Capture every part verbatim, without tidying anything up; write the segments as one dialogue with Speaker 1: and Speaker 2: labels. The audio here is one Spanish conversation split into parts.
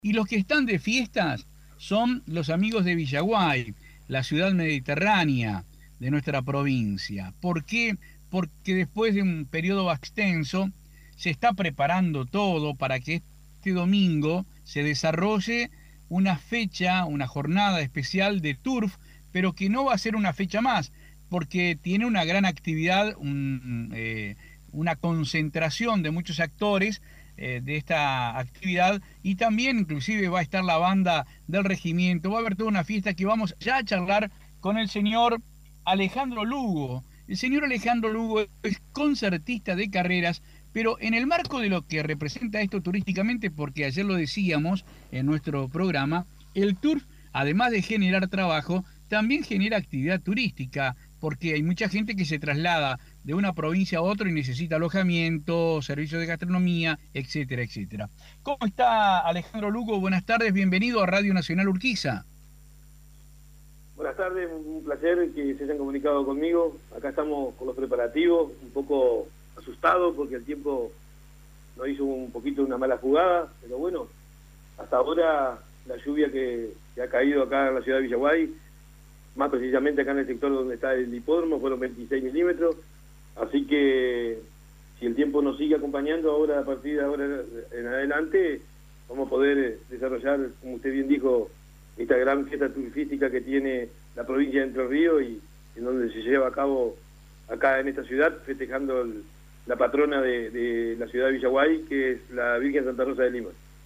Speaker 1: Y los que están de fiestas son los amigos de Villaguay, la ciudad mediterránea de nuestra provincia. ¿Por qué? Porque después de un periodo extenso se está preparando todo para que este domingo se desarrolle una fecha, una jornada especial de turf, pero que no va a ser una fecha más, porque tiene una gran actividad, un, eh, una concentración de muchos actores eh, de esta actividad, y también inclusive va a estar la banda del regimiento, va a haber toda una fiesta que vamos ya a charlar con el señor Alejandro Lugo. El señor Alejandro Lugo es concertista de carreras, pero en el marco de lo que representa esto turísticamente, porque ayer lo decíamos en nuestro programa, el turf, además de generar trabajo, también genera actividad turística, porque hay mucha gente que se traslada de una provincia a otra y necesita alojamiento, servicios de gastronomía, etcétera, etcétera. ¿Cómo está Alejandro Lugo? Buenas tardes, bienvenido a Radio Nacional Urquiza.
Speaker 2: Buenas tardes, un placer que se hayan comunicado conmigo. Acá estamos con los preparativos, un poco asustados porque el tiempo nos hizo un poquito una mala jugada, pero bueno, hasta ahora la lluvia que, que ha caído acá en la ciudad de Villaguay, más precisamente acá en el sector donde está el hipódromo, fueron veintiséis milímetros, así que si el tiempo nos sigue acompañando ahora, a partir de ahora en adelante, vamos a poder desarrollar, como usted bien dijo, esta gran fiesta turística que tiene la provincia de Entre Ríos y en donde se lleva a cabo acá en esta ciudad, festejando el, la patrona de, de la ciudad de Villaguay, que es la Virgen Santa Rosa de Lima.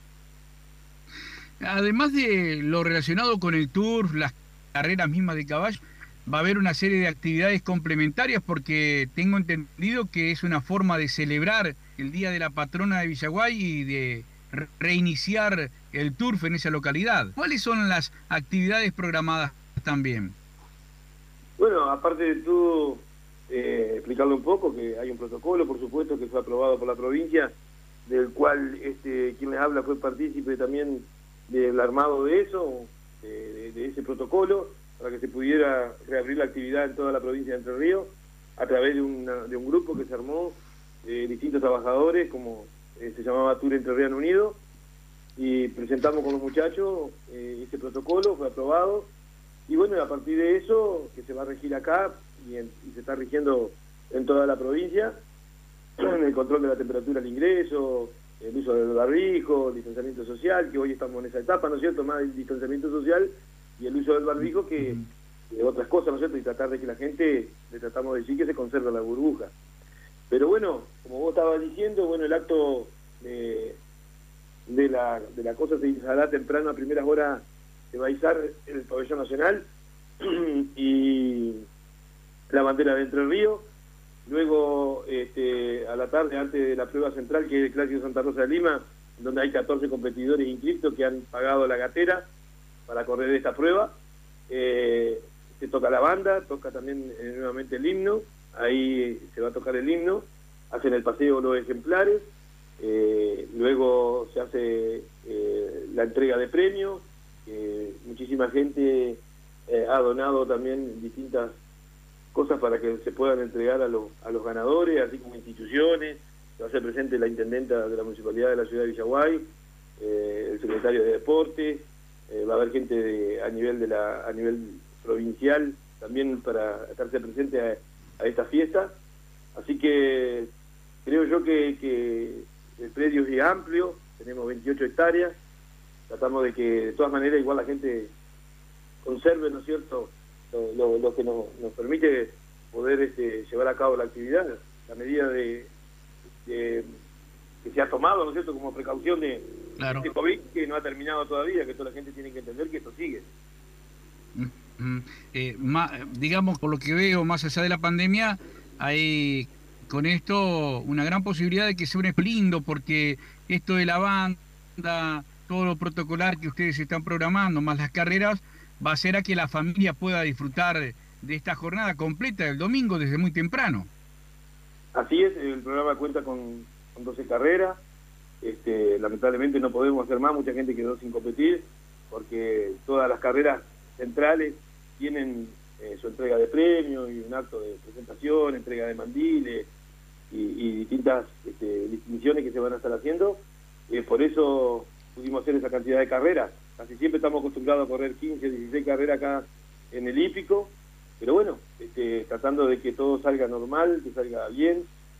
Speaker 1: Además de lo relacionado con el tour, las carreras mismas de caballo, va a haber una serie de actividades complementarias, porque tengo entendido que es una forma de celebrar el Día de la Patrona de Villaguay y de reiniciar el turf en esa localidad. ¿Cuáles son las actividades programadas también?
Speaker 2: Bueno, aparte de todo, eh, explicarle un poco que hay un protocolo, por supuesto, que fue aprobado por la provincia, del cual este, quien les habla fue partícipe también del armado de eso, de, de, de ese protocolo, para que se pudiera reabrir la actividad en toda la provincia de Entre Ríos, a través de, una, de un grupo que se armó, de distintos trabajadores, como eh, se llamaba Tour Entre Ríos Unido, y presentamos con los muchachos eh, ese protocolo, fue aprobado, y bueno, a partir de eso, que se va a regir acá, y, en, y se está rigiendo en toda la provincia, el control de la temperatura al ingreso, el uso del barbijo, el distanciamiento social, que hoy estamos en esa etapa, ¿no es cierto?, más el distanciamiento social y el uso del barbijo que, que otras cosas, ¿no es cierto?, y tratar de que la gente, le tratamos de decir que se conserve la burbuja. Pero bueno, como vos estabas diciendo, bueno, el acto de, de, la, de la cosa se izará temprano, a primeras horas se va a izar el pabellón nacional y la bandera de Entre Ríos. Luego, este, a la tarde, antes de la prueba central, que es el Clásico Santa Rosa de Lima, donde hay catorce competidores inscritos que han pagado la gatera para correr esta prueba, eh, se toca la banda, toca también eh, nuevamente el himno, ahí se va a tocar el himno, hacen el paseo los ejemplares, eh, luego se hace eh, la entrega de premios, eh, muchísima gente eh, ha donado también distintas cosas para que se puedan entregar a los, a los ganadores, así como instituciones. Se va a hacer presente la intendenta de la Municipalidad de la Ciudad de Villaguay, eh, el secretario de Deporte, eh, va a haber gente de, a nivel de la a nivel provincial también para estarse presente a, a esta fiesta. Así que creo yo que, que el predio es amplio, tenemos veintiocho hectáreas, tratamos de que de todas maneras igual la gente conserve, ¿no es cierto?, Lo, lo, lo que nos, nos permite poder este, llevar a cabo la actividad, la medida de, de que se ha tomado, ¿no es cierto?, como precaución de
Speaker 1: Claro.
Speaker 2: este COVID, que no ha terminado todavía, que toda la gente tiene que entender que esto sigue.
Speaker 1: Mm, mm. Eh, ma- digamos, por lo que veo, más allá de la pandemia, hay con esto una gran posibilidad de que sea un evento lindo, porque esto de la banda, todo lo protocolar que ustedes están programando, más las carreras, va a hacer a que la familia pueda disfrutar de esta jornada completa del domingo desde muy temprano.
Speaker 2: Así es, el programa cuenta con, con doce carreras, este, lamentablemente no podemos hacer más, mucha gente quedó sin competir, porque todas las carreras centrales tienen eh, su entrega de premios y un acto de presentación, entrega de mandiles y, y distintas este, distinciones que se van a estar haciendo, eh, por eso pudimos hacer esa cantidad de carreras. Casi siempre estamos acostumbrados a correr quince, dieciséis carreras acá en el hípico, pero bueno, este, tratando de que todo salga normal, que salga bien,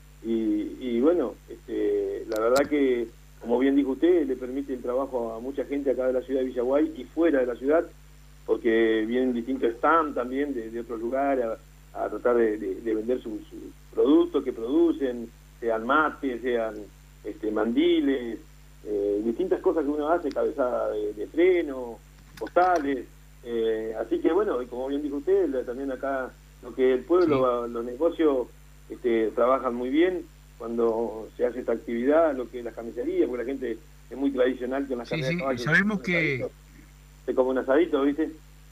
Speaker 2: y, y bueno, este, la verdad que, como bien dijo usted, le permite el trabajo a mucha gente acá de la ciudad de Villaguay y fuera de la ciudad, porque vienen distintos stands también de, de otros lugares a, a tratar de, de, de vender sus su productos que producen, sean mates, sean este, mandiles, eh, distintas cosas que uno hace, cabezada de, de freno, postales, eh, así que bueno, y como bien dijo usted, también acá lo que el pueblo, sí. Los negocios este, trabajan muy bien cuando se hace esta actividad, lo que es la carnicería, porque la gente es muy tradicional con las
Speaker 1: sí,
Speaker 2: carreras
Speaker 1: sí,
Speaker 2: de caballo.
Speaker 1: Sabemos que...
Speaker 2: Se come un asadito, ¿viste?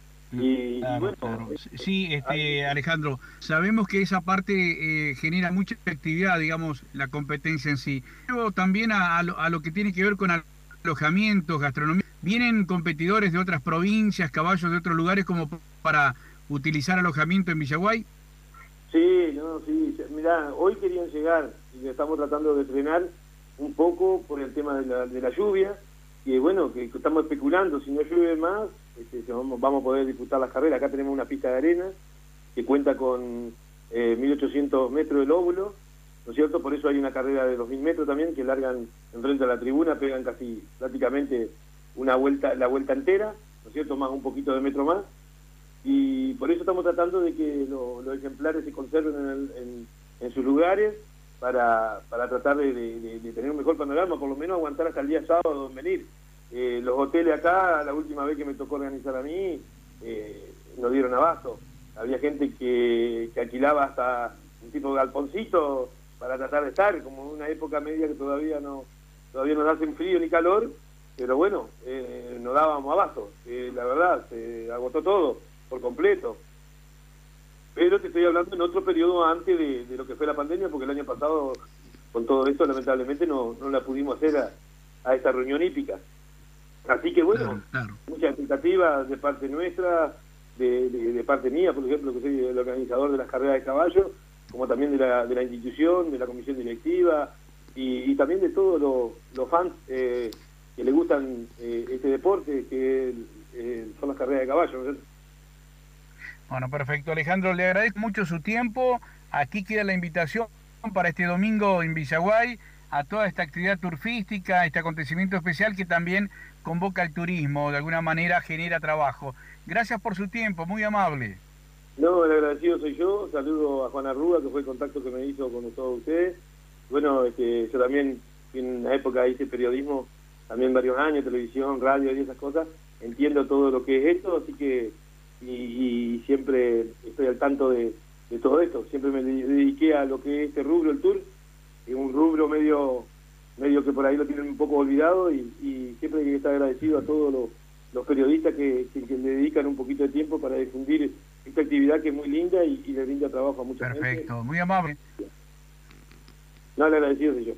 Speaker 2: Y,
Speaker 1: claro,
Speaker 2: y bueno,
Speaker 1: claro. Sí, este, Alejandro, sabemos que esa parte eh, genera mucha actividad, digamos, la competencia en sí. Pero también a, a, lo, a lo que tiene que ver con alojamientos, gastronomía. ¿Vienen competidores de otras provincias, caballos de otros lugares como para utilizar alojamiento en Villaguay?
Speaker 2: Sí, no, sí. Mirá, hoy querían llegar y estamos tratando de frenar un poco por el tema de la, de la lluvia. Y bueno, que estamos especulando, si no llueve más, este, vamos, vamos a poder disputar las carreras. Acá tenemos una pista de arena que cuenta con eh, mil ochocientos metros de lóbulo, ¿no es cierto? Por eso hay una carrera de dos mil metros también, que largan enfrente a la tribuna, pegan casi prácticamente una vuelta, la vuelta entera, ¿no es cierto? Más un poquito de metro más. Y por eso estamos tratando de que lo, los ejemplares se conserven en, el, en, en sus lugares, para, para tratar de, de, de tener un mejor panorama, por lo menos aguantar hasta el día sábado en venir. Eh, los hoteles acá, la última vez que me tocó organizar a mí, eh, no dieron abasto. Había gente que, que alquilaba hasta un tipo de galponcito para tratar de estar, como en una época media que todavía no todavía no hacen frío ni calor, pero bueno, eh, no dábamos abasto. Eh, la verdad, se agotó todo, por completo. Pero te estoy hablando en otro periodo antes de, de lo que fue la pandemia, porque el año pasado, con todo esto, lamentablemente no, no la pudimos hacer a, a esta reunión hípica. Así que bueno, claro, claro. Muchas expectativas de parte nuestra, de, de, de parte mía, por ejemplo, que soy el organizador de las carreras de caballo, como también de la, de la institución, de la comisión directiva, y, y también de todos los, los fans eh, que le gustan eh, este deporte, que eh, son las carreras de caballo, ¿no es cierto?
Speaker 1: Bueno, perfecto. Alejandro, le agradezco mucho su tiempo. Aquí queda la invitación para este domingo en Villaguay a toda esta actividad turfística, este acontecimiento especial que también convoca al turismo, de alguna manera genera trabajo. Gracias por su tiempo, muy amable.
Speaker 2: No, el agradecido soy yo. Saludo a Juan Arruga, que fue el contacto que me hizo con todos ustedes. Bueno, este, yo también en una época hice periodismo, también varios años, televisión, radio y esas cosas. Entiendo todo lo que es esto, así que Y, y siempre estoy al tanto de, de todo esto. Siempre me dediqué a lo que es este rubro, el tour, es un rubro medio medio que por ahí lo tienen un poco olvidado, y, y siempre hay que estar agradecido a todos los, los periodistas que, que, que le dedican un poquito de tiempo para difundir esta actividad que es muy linda y, y le brinda trabajo a mucha gente.
Speaker 1: Perfecto, muy amable.
Speaker 2: No, le agradecido soy yo.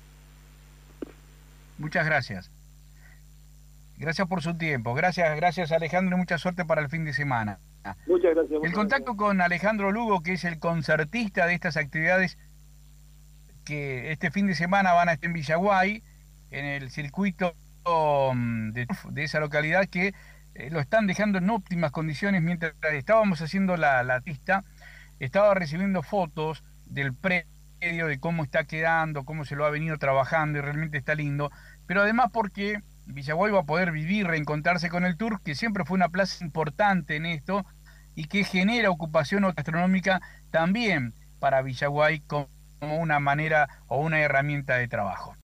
Speaker 1: Muchas gracias. Gracias por su tiempo. Gracias, gracias Alejandro, y mucha suerte para el fin de semana.
Speaker 2: Muchas gracias.
Speaker 1: El contacto con Alejandro Lugo, que es el concertista de estas actividades que este fin de semana van a estar en Villaguay, en el circuito de, de esa localidad, que eh, lo están dejando en óptimas condiciones. Mientras estábamos haciendo la, la pista, estaba recibiendo fotos del predio, de cómo está quedando, cómo se lo ha venido trabajando, y realmente está lindo. Pero además porque Villaguay va a poder vivir, reencontrarse con el Tour, que siempre fue una plaza importante en esto y que genera ocupación gastronómica también para Villaguay como una manera o una herramienta de trabajo.